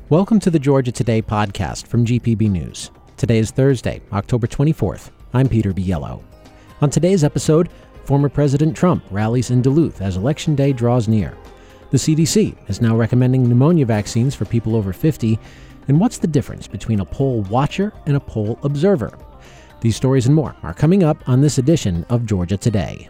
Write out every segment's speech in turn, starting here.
Welcome to the Georgia Today podcast from GPB News. Today is Thursday, October 24th. I'm Peter Biello. On today's episode, former President Trump rallies in Duluth as Election Day draws near. The CDC is now recommending pneumonia vaccines for people over 50. And what's the difference between a poll watcher and a poll observer? These stories and more are coming up on this edition of Georgia Today.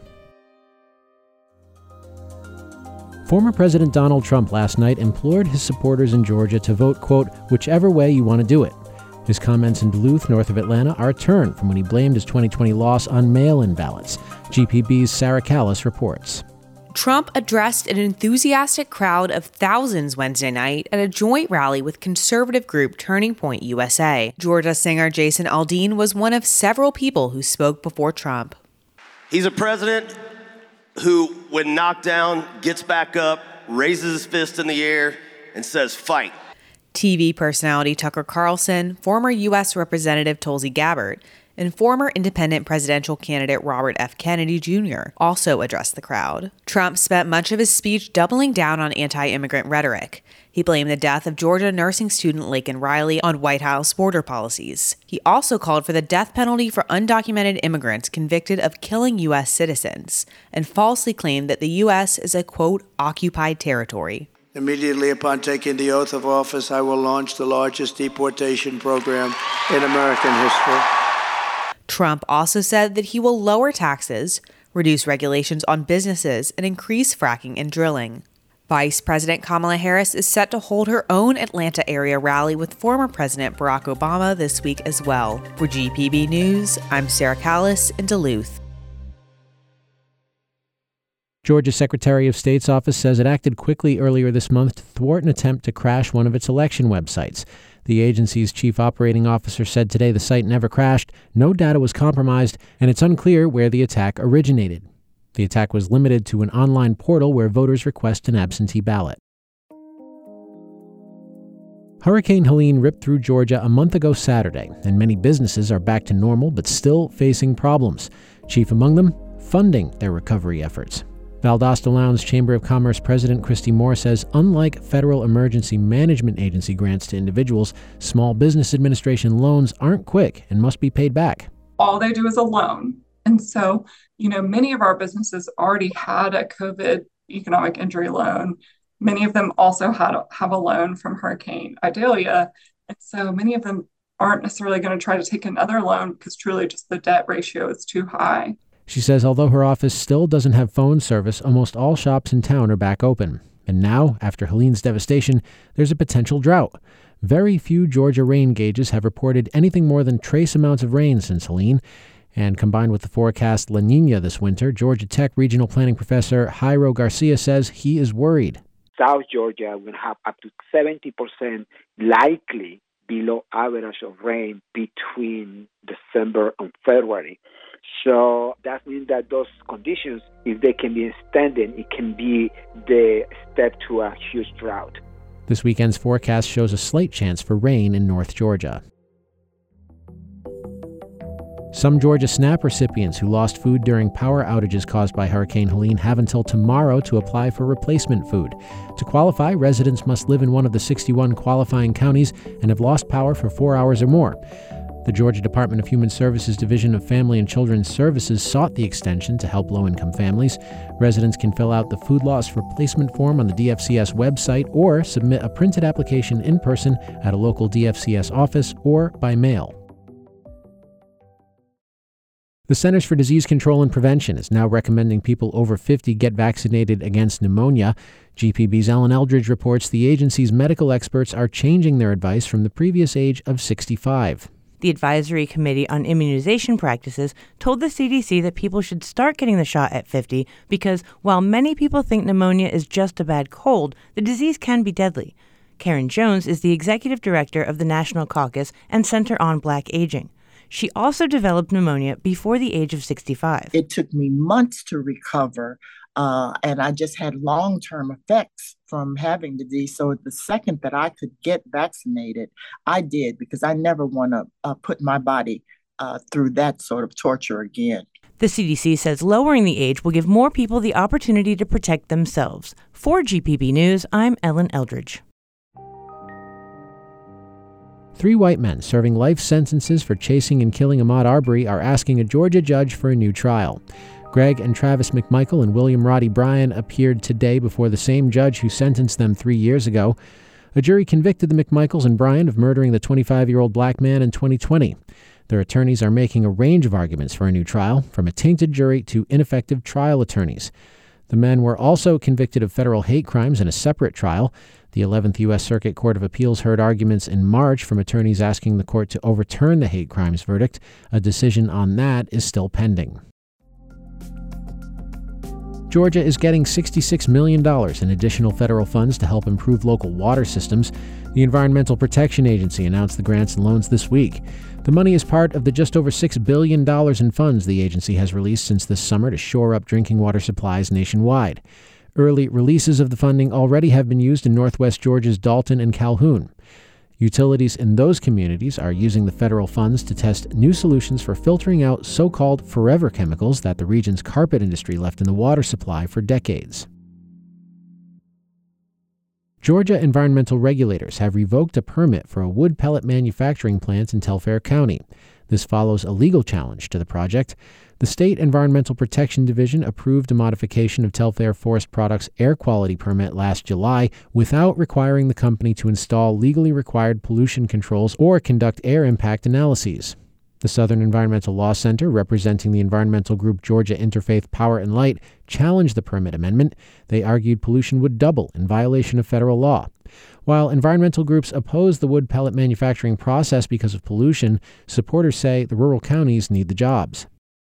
Former President Donald Trump last night implored his supporters in Georgia to vote, quote, whichever way you want to do it. His comments in Duluth, north of Atlanta, are a turn from when he blamed his 2020 loss on mail-in ballots. GPB's Sarah Callis reports. Trump addressed an enthusiastic crowd of thousands Wednesday night at a joint rally with conservative group Turning Point USA. Georgia singer Jason Aldean was one of several people who spoke before Trump. He's a president who, when knocked down, gets back up, raises his fist in the air, and says, fight. TV personality Tucker Carlson, former U.S. Representative Tulsi Gabbard, and former independent presidential candidate Robert F. Kennedy Jr. also addressed the crowd. Trump spent much of his speech doubling down on anti-immigrant rhetoric. He blamed the death of Georgia nursing student Laken Riley on White House border policies. He also called for the death penalty for undocumented immigrants convicted of killing U.S. citizens, and falsely claimed that the U.S. is a, quote, occupied territory. Immediately upon taking the oath of office, I will launch the largest deportation program in American history. Trump also said that he will lower taxes, reduce regulations on businesses, and increase fracking and drilling. Vice President Kamala Harris is set to hold her own Atlanta area rally with former President Barack Obama this week as well. For GPB News, I'm Sarah Callis in Duluth. Georgia Secretary of State's office says it acted quickly earlier this month to thwart an attempt to crash one of its election websites. The agency's chief operating officer said today the site never crashed, no data was compromised, and it's unclear where the attack originated. The attack was limited to an online portal where voters request an absentee ballot. Hurricane Helene ripped through Georgia a month ago Saturday, and many businesses are back to normal but still facing problems. Chief among them, funding their recovery efforts. Valdosta Lowndes Chamber of Commerce President Christy Moore says unlike federal emergency management agency grants to individuals, Small Business Administration loans aren't quick and must be paid back. All they do is a loan. And so, many of our businesses already had a COVID economic injury loan. Many of them also have a loan from Hurricane Idalia. And so many of them aren't necessarily going to try to take another loan because truly just the debt ratio is too high. She says although her office still doesn't have phone service, almost all shops in town are back open. And now, after Helene's devastation, there's a potential drought. Very few Georgia rain gauges have reported anything more than trace amounts of rain since Helene. And combined with the forecast La Nina this winter, Georgia Tech regional planning professor Jairo Garcia says he is worried. South Georgia will have up to 70% likely below average of rain between December and February. So that means that those conditions, if they can be extended, it can be the step to a huge drought. This weekend's forecast shows a slight chance for rain in North Georgia. Some Georgia SNAP recipients who lost food during power outages caused by Hurricane Helene have until tomorrow to apply for replacement food. To qualify, residents must live in one of the 61 qualifying counties and have lost power for 4 hours or more. The Georgia Department of Human Services Division of Family and Children's Services sought the extension to help low-income families. Residents can fill out the food loss replacement form on the DFCS website or submit a printed application in person at a local DFCS office or by mail. The Centers for Disease Control and Prevention is now recommending people over 50 get vaccinated against pneumonia. GPB's Ellen Eldridge reports the agency's medical experts are changing their advice from the previous age of 65. The Advisory Committee on Immunization Practices told the CDC that people should start getting the shot at 50 because while many people think pneumonia is just a bad cold, the disease can be deadly. Karen Jones is the executive director of the National Caucus and Center on Black Aging. She also developed pneumonia before the age of 65. It took me months to recover, and I just had long-term effects from having the disease. So the second that I could get vaccinated, I did, because I never want to put my body through that sort of torture again. The CDC says lowering the age will give more people the opportunity to protect themselves. For GPB News, I'm Ellen Eldridge. 3 white men serving life sentences for chasing and killing Ahmaud Arbery are asking a Georgia judge for a new trial. Greg and Travis McMichael and William Roddy Bryan appeared today before the same judge who sentenced them 3 years ago. A jury convicted the McMichaels and Bryan of murdering the 25-year-old black man in 2020. Their attorneys are making a range of arguments for a new trial, from a tainted jury to ineffective trial attorneys. The men were also convicted of federal hate crimes in a separate trial. The 11th U.S. Circuit Court of Appeals heard arguments in March from attorneys asking the court to overturn the hate crimes verdict. A decision on that is still pending. Georgia is getting $66 million in additional federal funds to help improve local water systems. The Environmental Protection Agency announced the grants and loans this week. The money is part of the just over $6 billion in funds the agency has released since this summer to shore up drinking water supplies nationwide. Early releases of the funding already have been used in northwest Georgia's Dalton and Calhoun. Utilities in those communities are using the federal funds to test new solutions for filtering out so-called forever chemicals that the region's carpet industry left in the water supply for decades. Georgia environmental regulators have revoked a permit for a wood pellet manufacturing plant in Telfair County. This follows a legal challenge to the project. The State Environmental Protection Division approved a modification of Telfair Forest Products' air quality permit last July without requiring the company to install legally required pollution controls or conduct air impact analyses. The Southern Environmental Law Center, representing the environmental group Georgia Interfaith Power and Light, challenged the permit amendment. They argued pollution would double in violation of federal law. While environmental groups oppose the wood pellet manufacturing process because of pollution, supporters say the rural counties need the jobs.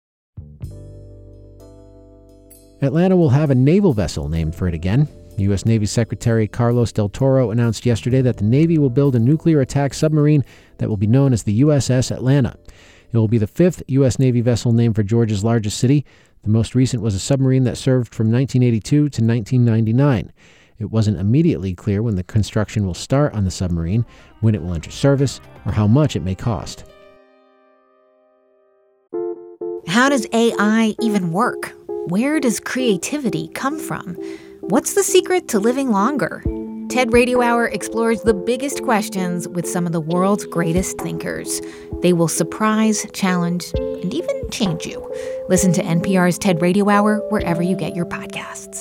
Atlanta will have a naval vessel named for it again. U.S. Navy Secretary Carlos Del Toro announced yesterday that the Navy will build a nuclear attack submarine that will be known as the USS Atlanta. It will be the 5th U.S. Navy vessel named for Georgia's largest city. The most recent was a submarine that served from 1982 to 1999. It wasn't immediately clear when the construction will start on the submarine, when it will enter service, or how much it may cost. How does AI even work? Where does creativity come from? What's the secret to living longer? TED Radio Hour explores the biggest questions with some of the world's greatest thinkers. They will surprise, challenge, and even change you. Listen to NPR's TED Radio Hour wherever you get your podcasts.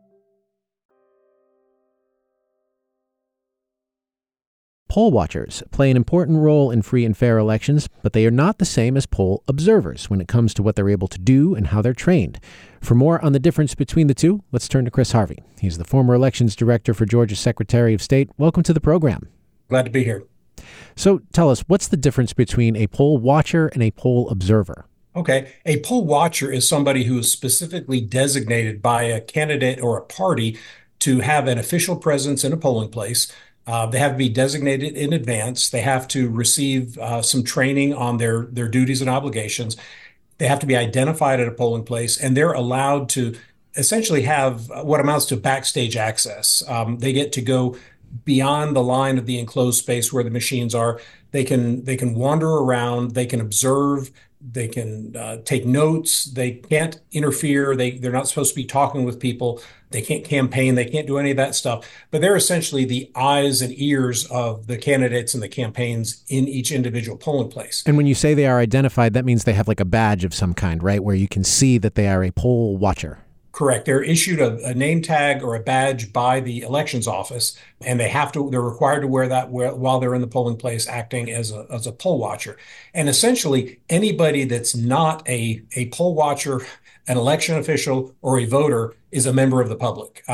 Poll watchers play an important role in free and fair elections, but they are not the same as poll observers when it comes to what they're able to do and how they're trained. For more on the difference between the two, let's turn to Chris Harvey. He's the former elections director for Georgia's Secretary of State. Welcome to the program. Glad to be here. So tell us, what's the difference between a poll watcher and a poll observer? Okay. A poll watcher is somebody who is specifically designated by a candidate or a party to have an official presence in a polling place. They have to be designated in advance. They have to receive some training on their duties and obligations. They have to be identified at a polling place, and they're allowed to essentially have what amounts to backstage access. They get to go beyond the line of the enclosed space where the machines are. They can wander around. They can observe. They can take notes. They can't interfere. They're not supposed to be talking with people. They can't campaign. They can't do any of that stuff. But they're essentially the eyes and ears of the candidates and the campaigns in each individual polling place. And when you say they are identified, that means they have like a badge of some kind, right? Where you can see that they are a poll watcher. Correct. They're issued a name tag or a badge by the elections office, and they're required to wear that while they're in the polling place acting as a poll watcher. And essentially, anybody that's not a poll watcher, an election official, or a voter is a member of the public.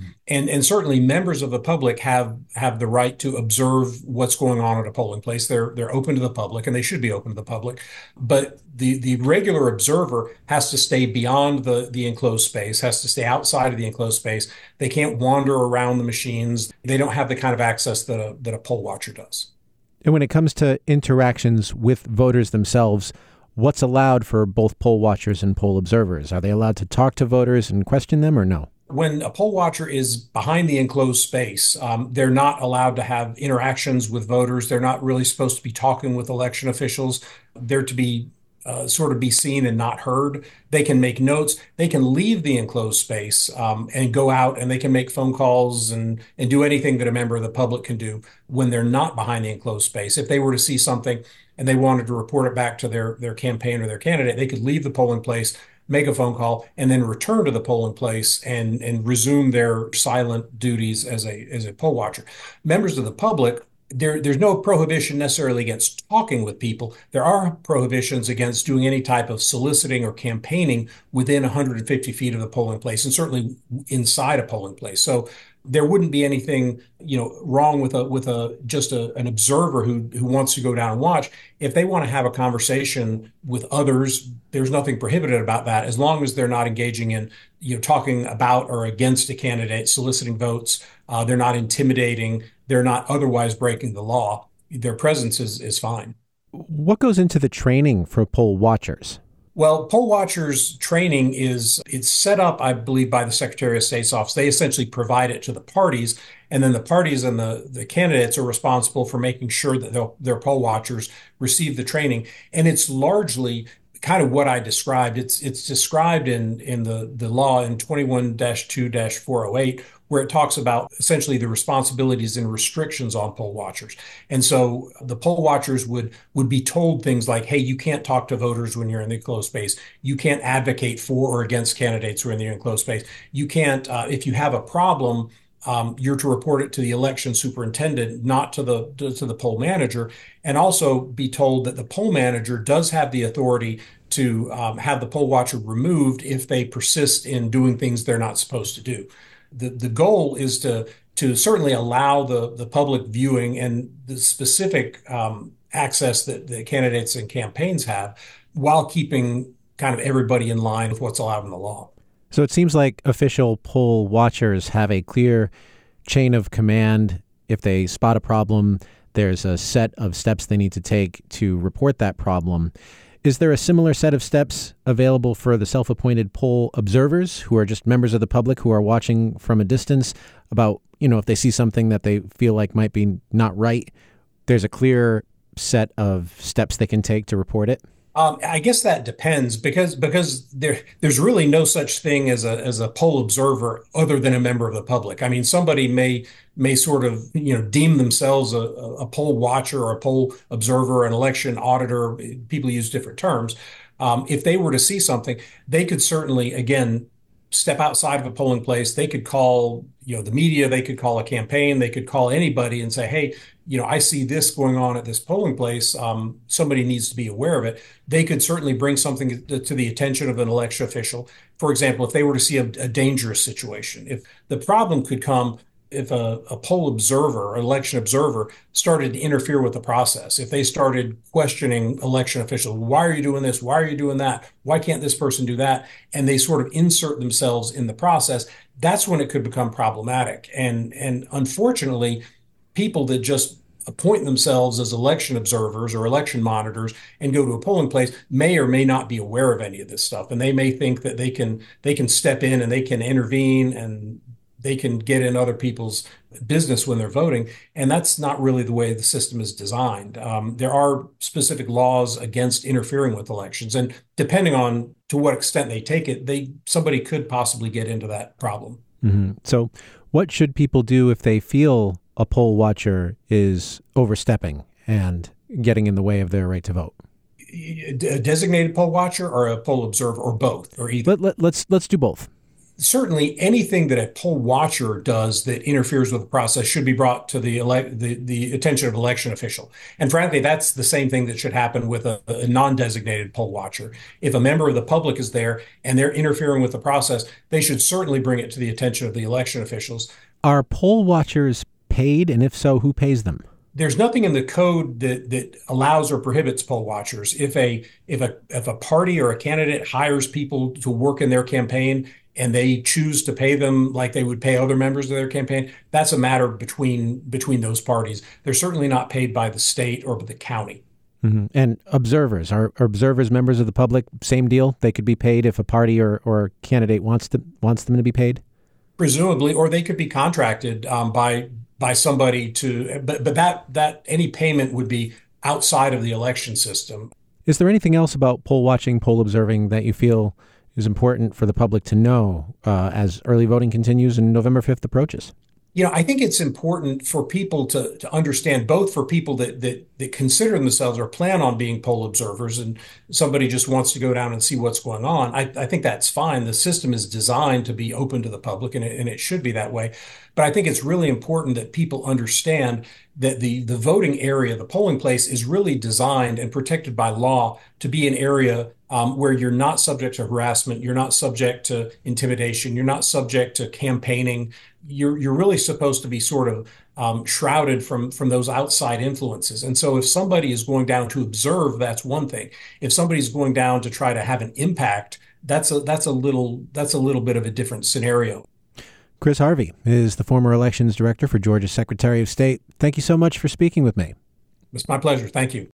And certainly members of the public have the right to observe what's going on at a polling place. They're open to the public, and they should be open to the public. But the regular observer has to stay beyond the enclosed space, has to stay outside of the enclosed space. They can't wander around the machines. They don't have the kind of access that a poll watcher does. And when it comes to interactions with voters themselves, what's allowed for both poll watchers and poll observers? Are they allowed to talk to voters and question them or no? When a poll watcher is behind the enclosed space, they're not allowed to have interactions with voters. They're not really supposed to be talking with election officials. They're to be sort of be seen and not heard. They can make notes. They can leave the enclosed space and go out, and they can make phone calls and do anything that a member of the public can do when they're not behind the enclosed space. If they were to see something and they wanted to report it back to their campaign or their candidate, they could leave the polling place, make a phone call, and then return to the polling place and resume their silent duties as a poll watcher. Members of the public, there's no prohibition necessarily against talking with people. There are prohibitions against doing any type of soliciting or campaigning within 150 feet of the polling place, and certainly inside a polling place. So there wouldn't be anything, wrong with an observer who wants to go down and watch. If they want to have a conversation with others, there's nothing prohibited about that, as long as they're not engaging in, talking about or against a candidate, soliciting votes. They're not intimidating. They're not otherwise breaking the law. Their presence is fine. What goes into the training for poll watchers? Well, poll watchers training it's set up, I believe, by the Secretary of State's office. They essentially provide it to the parties, and then the parties and the candidates are responsible for making sure that their poll watchers receive the training. And it's largely kind of what I described. It's described in the law in 21-2-408, where it talks about essentially the responsibilities and restrictions on poll watchers. And so the poll watchers would be told things like, hey, you can't talk to voters when you're in the enclosed space. You can't advocate for or against candidates who are in the enclosed space. You can't, if you have a problem, you're to report it to the election superintendent, not to the poll manager, and also be told that the poll manager does have the authority to have the poll watcher removed if they persist in doing things they're not supposed to do. The goal is to certainly allow the public viewing and the specific access that the candidates and campaigns have, while keeping kind of everybody in line with what's allowed in the law. So it seems like official poll watchers have a clear chain of command. If they spot a problem, there's a set of steps they need to take to report that problem. Is there a similar set of steps available for the self-appointed poll observers, who are just members of the public who are watching from a distance, about, if they see something that they feel like might be not right, there's a clear set of steps they can take to report it? I guess that depends, because there's really no such thing as a poll observer other than a member of the public. I mean, somebody may sort of deem themselves a poll watcher or a poll observer, an election auditor. People use different terms. If they were to see something, they could certainly, again, step outside of a polling place. They could call the media. They could call a campaign. They could call anybody and say, hey, I see this going on at this polling place. Somebody needs to be aware of it. They could certainly bring something to the attention of an election official. For example, if they were to see a dangerous situation, if the problem could come if a poll observer, an election observer, started to interfere with the process, if they started questioning election officials, why are you doing this? Why are you doing that? Why can't this person do that? And they sort of insert themselves in the process, that's when it could become problematic. And unfortunately, people that just appoint themselves as election observers or election monitors and go to a polling place may or may not be aware of any of this stuff. And they may think that they can step in and they can intervene and they can get in other people's business when they're voting. And that's not really the way the system is designed. There are specific laws against interfering with elections. And depending on to what extent they take it, somebody could possibly get into that problem. Mm-hmm. So what should people do if they feel a poll watcher is overstepping and getting in the way of their right to vote? A designated poll watcher or a poll observer, or both, or either? Let's do both. Certainly, anything that a poll watcher does that interferes with the process should be brought to the attention of an election official. And frankly, that's the same thing that should happen with a non-designated poll watcher. If a member of the public is there and they're interfering with the process, they should certainly bring it to the attention of the election officials. Are poll watchers paid? And if so, who pays them? There's nothing in the code that allows or prohibits poll watchers. If a party or a candidate hires people to work in their campaign and they choose to pay them like they would pay other members of their campaign, that's a matter between those parties. They're certainly not paid by the state or by the county. Mm-hmm. And observers, are observers members of the public? Same deal? They could be paid if a party or a candidate wants them to be paid? Presumably, or they could be contracted by somebody to, but that any payment would be outside of the election system. Is there anything else about poll watching, poll observing that you feel is important for the public to know as early voting continues and November 5th approaches? I think it's important for people to understand, both for people that consider themselves or plan on being poll observers, and somebody just wants to go down and see what's going on. I think that's fine. The system is designed to be open to the public, and it should be that way. But I think it's really important that people understand that the voting area, the polling place, is really designed and protected by law to be an area where you're not subject to harassment, you're not subject to intimidation, you're not subject to campaigning. You're really supposed to be sort of shrouded from those outside influences. And so if somebody is going down to observe, that's one thing. If somebody's going down to try to have an impact, that's a little bit of a different scenario. Chris Harvey is the former elections director for Georgia's Secretary of State. Thank you so much for speaking with me. It's my pleasure. Thank you.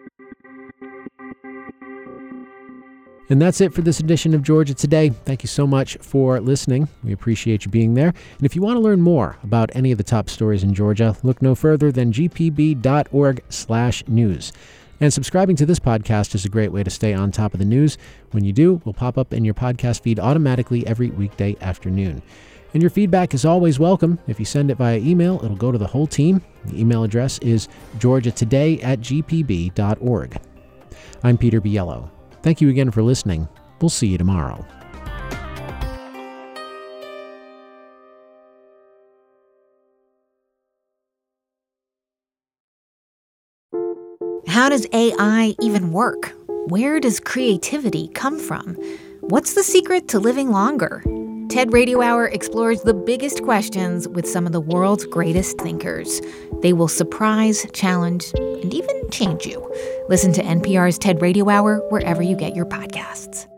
And that's it for this edition of Georgia Today. Thank you so much for listening. We appreciate you being there. And if you want to learn more about any of the top stories in Georgia, look no further than gpb.org/news. And subscribing to this podcast is a great way to stay on top of the news. When you do, we'll pop up in your podcast feed automatically every weekday afternoon. And your feedback is always welcome. If you send it via email, it'll go to the whole team. The email address is georgiatoday@gpb.org. I'm Peter Biello. Thank you again for listening. We'll see you tomorrow. How does AI even work? Where does creativity come from? What's the secret to living longer? TED Radio Hour explores the biggest questions with some of the world's greatest thinkers. They will surprise, challenge, and even change you. Listen to NPR's TED Radio Hour wherever you get your podcasts.